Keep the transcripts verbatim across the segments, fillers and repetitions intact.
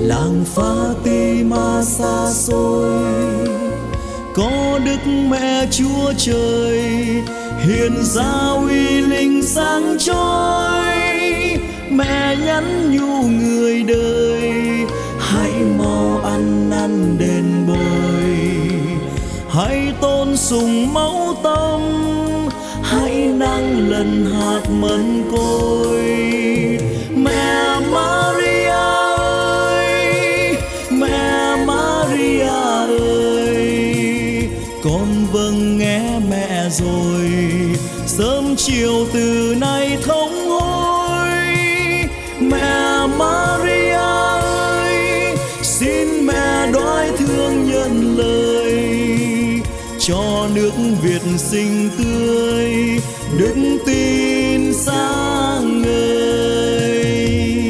làng Fatima xa xôi, có Đức Mẹ Chúa Trời hiện ra uy linh sáng chói. Mẹ nhắn nhủ người đời, hãy mau ăn năn đền bồi, hãy tôn sùng mẫu tâm, hãy nâng lần hạt mân côi. Mẹ Maria ơi, mẹ Maria ơi, con vâng nghe mẹ rồi, sớm chiều từ nay thống hối. Mẹ Maria ơi, xin mẹ đoái thương nhận lời, cho nước Việt xinh tươi, đức tin sáng ngời.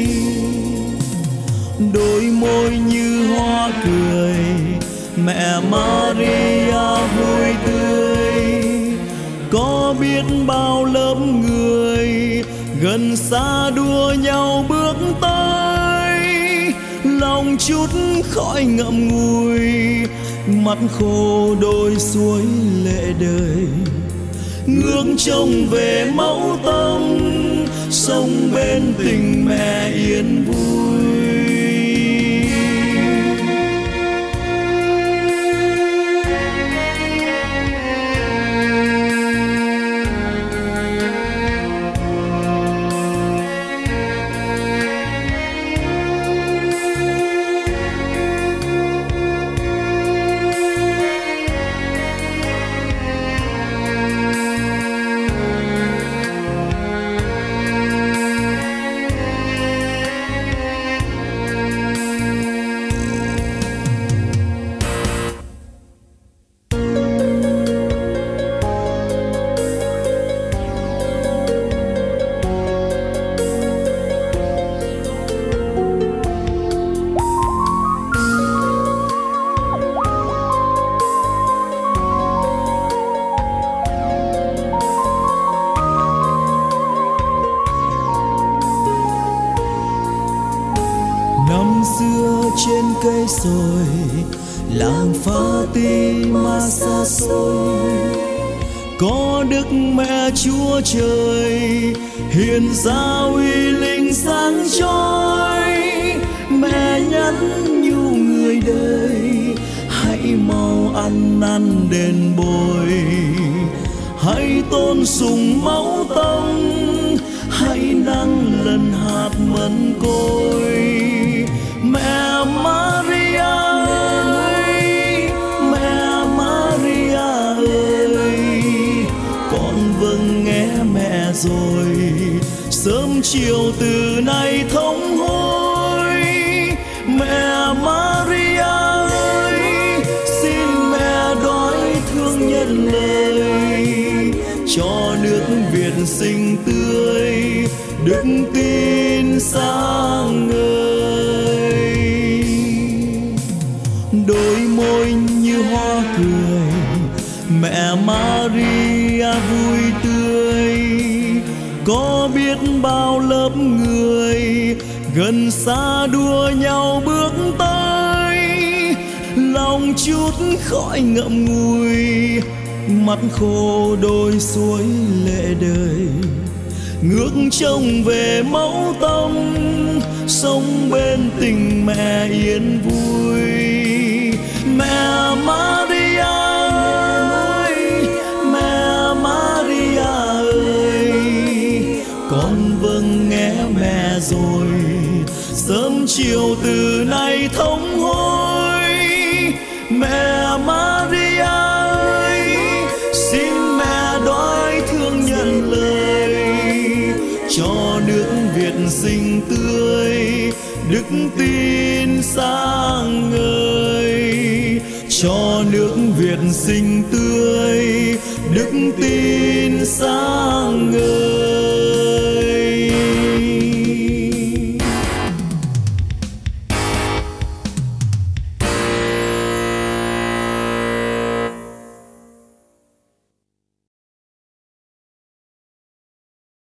Đôi môi như hoa cười, mẹ Maria vui tươi, có biết bao lớp người gần xa đua nhau bước tới. Lòng chút khói ngậm ngùi, mắt khô đôi suối lệ đời, ngước trông về mẫu tâm, sống bên tình mẹ yên vui. Năm xưa trên cây sồi, làng Fatima xa xôi, có Đức Mẹ Chúa Trời hiện ra uy linh sáng chói. Mẹ nhắn nhủ người đời, hãy mau ăn năn đền bồi, hãy tôn sùng mẫu tâm, hãy nâng lần hạt mân côi. Mẹ Maria ơi, mẹ Maria ơi, con vâng nghe mẹ rồi, sớm chiều từ nay thống hối. Mẹ Maria ơi, xin mẹ đoái thương nhận lời, cho nước Việt xinh tươi, đức tin sáng ngời. Đôi môi như hoa cười, mẹ Maria vui tươi, có biết bao lớp người gần xa đua nhau bước tới. Lòng chút khói ngậm ngùi, mắt khô đôi suối lệ đời, ngước trông về mẫu tâm, sống bên tình mẹ yên vui. Mẹ Maria ơi, mẹ Maria ơi, con vâng nghe mẹ rồi, sớm chiều từ nay thống hối. Mẹ Maria ơi, xin mẹ đoái thương nhận lời, cho nước Việt xinh tươi, đức tin sáng ngời, cho nước Việt xinh tươi, đức tin sáng ngời.